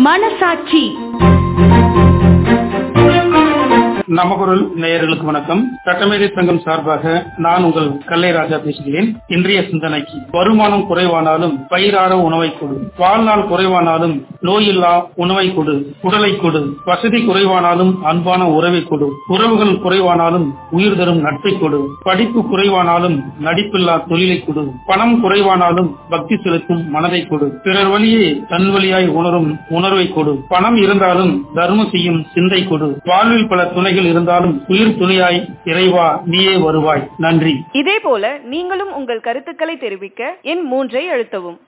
மனசாட்சி. நமக்குரல் நேயர்களுக்கு வணக்கம். சட்டமேதை சங்கம் சார்பாக நான் உங்கள் கல்லை ராஜா பேசுகிறேன். இன்றைய சிந்தனைக்கு, வருமானம் குறைவானாலும் பயிரார உணவை கொடு, வாழ்நாள் குறைவானாலும் நோயில்லா உணவை கொடு, உடலை கொடு, வசதி குறைவானாலும் அன்பான உறவை கொடு, உறவுகள் குறைவானாலும் உயிர் தரும் நட்பை கொடு, படிப்பு குறைவானாலும் நடிப்பில்லா தொழிலை கொடு, பணம் குறைவானாலும் பக்தி செலுத்தும் மனதை கொடு, பிறர் வழியே தன் வழியாய் உணரும் உணர்வை கொடு, பணம் இருந்தாலும் தர்மம் செய்யும் சிந்தை கொடு, வாழ்வில் பல துணைகள் இருந்தாலும் உயிர் துணையாய் இறைவா நீயே வருவாய். நன்றி. இதே போல நீங்களும் உங்கள் கருத்துக்களை தெரிவிக்க எண் 3 அழுத்தவும்.